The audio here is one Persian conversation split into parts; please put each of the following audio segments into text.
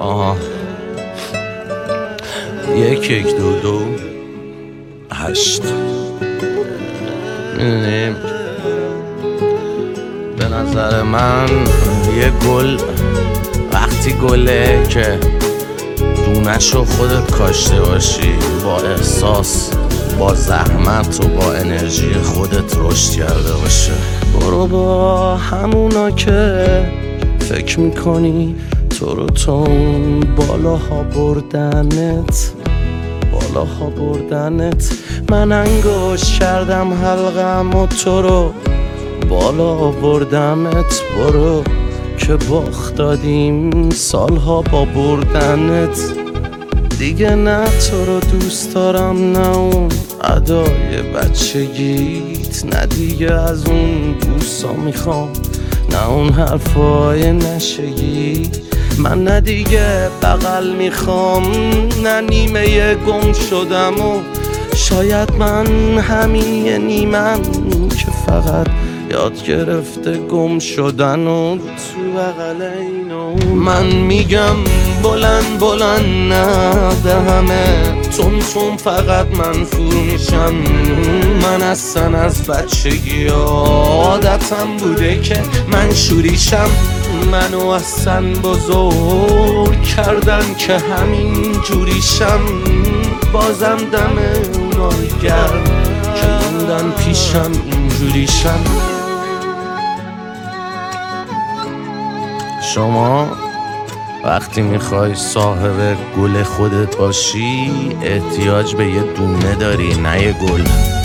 آها 1-1-2-2-8 میدونیم به نظر من یه گل وقتی گله که دونشو خودت کاشته باشی، با احساس، با زحمت و با انرژی خودت رشد کرده باشه. برو با همونا که فکر میکنی تو رو تون بالاها بردنت من انگوش کردم حلقم و تو رو بالا بردمت. برو که باخت دادیم سالها با بردنت. دیگه نه تو رو دوست دارم، نه اون ادای بچگیت، نه دیگه از اون بوسا میخوام، نه اون حرفای نشگی. من نه دیگه بغل میخوام، نه نیمه گم شدم و شاید من همین یه نیمم که فقط یاد گرفته گم شدن و تو بغل اینو. من میگم بلند بلند نه به همه تون فقط من فرو میشم. من اصلا از بچگی عادتم بوده که من شوریشم. منو اصلا بزرگ کردن که همین جوریشم. بازم دم اونای گرم که موندن پیشم اینجوریشم. شما وقتی میخوای صاحب گل خودت باشی احتیاج به یه دونه داری، نه یه گل.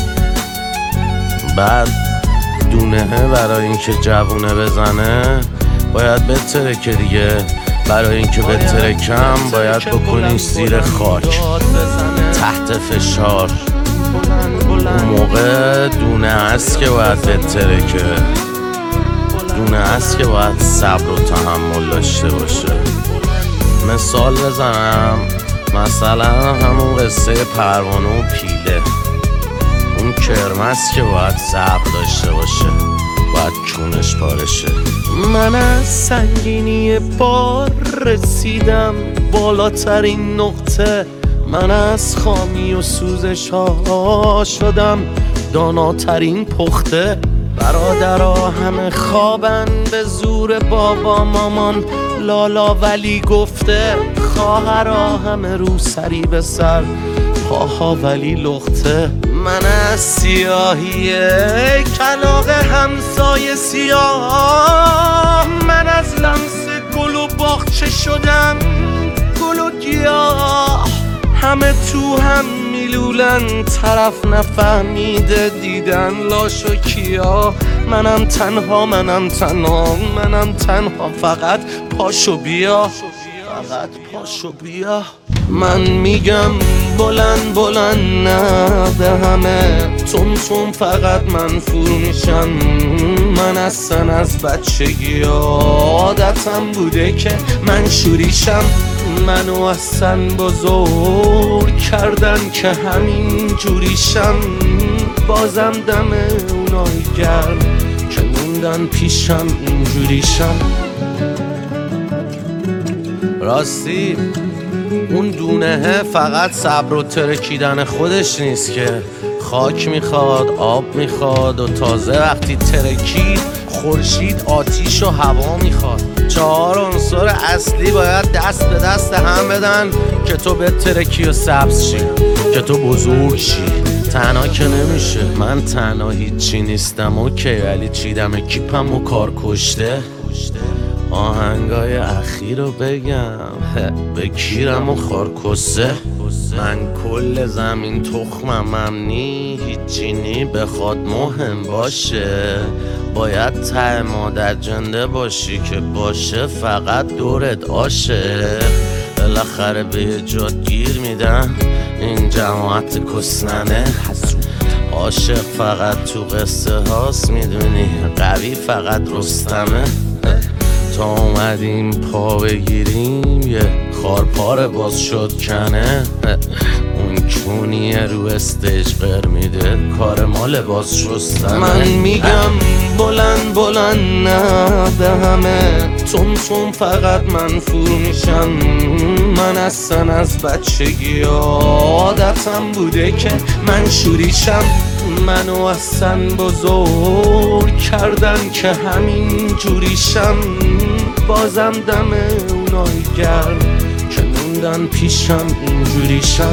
بعد دونه برای اینکه جوونه بزنه باید بترکه دیگه. برای اینکه بترکم باید بکنی زیر خاک تحت فشار. اون موقع دونه هست که باید بترکه، دونه هست که باید صبر و تحمل داشته باشه. مثال بزنم، مثلا همون قصه پروانه و پیله. اون کرمس که باید صبر داشته باشه، باید کونش پارشه. من از سنگینی بار رسیدم بالاترین نقطه. من از خامی و سوزش ها شدم داناترین پخته. برادرها همه خوابن به زور بابا مامان لالا ولی گفته. خواهرها همه رو سری به سر پاها ولی لخته. من از سیاهی کلاغ همسایه سیاه، من از لمس گل و باغچه شدم گل و گیاه. همه تو هم میلولن طرف نفهمیده دیدن لاش و کیا. منم تنها فقط پاشو بیا، فقط پاشو بیا. من میگم بلند بلند نه به همه تون فقط من فرو میشم. من اصلا از بچگی عادتم بوده که من شوریشم. منو اصلا بزرگ کردن که همین جوریشم. بازم دم اونای گرم که موندن پیشم اینجوریشم. راستی اون دونه فقط صبر و ترکیدن خودش نیست که خاک میخواد، آب میخواد و تازه وقتی ترکید خورشید، آتیش و هوا میخواد. 4 عنصر اصلی باید دست به دست هم بدن که تو به ترکی و سبز شی، که تو بزرگ شی. تنها که نمیشه. من تنها هیچی نیستم اوکی، ولی چیدم کیپم و کار کشته. آهنگای اخیر رو بگم به کیرم و خارکسته. من کل زمین تخمم نی، هیچی نی بخواد مهم باشه. باید ته مادر جنده باشی که باشه فقط دورت عاشق. بالاخره به یه جاد گیر میدن این جماعت کسننه. عاشق فقط تو قصه هاست میدونی، قوی فقط رستمه. تا اومدیم پا بگیریم یه خارپار باز شد کنه. اون کونیه رو استیج قر میده، کار ما لباس شستنه. من میگم بلند بلند نه به همه، تون فقط من فور میشم. من اصلا از بچگی عادتم بوده که من شوریشم. منو اصلا بزرگ کردن که همین جوریشم. بازم دم اونایی گرم که موندن پیشم اینجوریشم.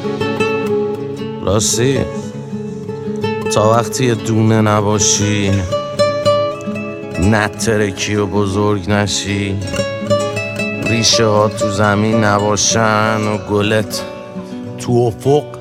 راستی تا وقتی دونه نباشی، نترکی و بزرگ نشی، ریشه ها تو زمین نباشن و گلت تو افق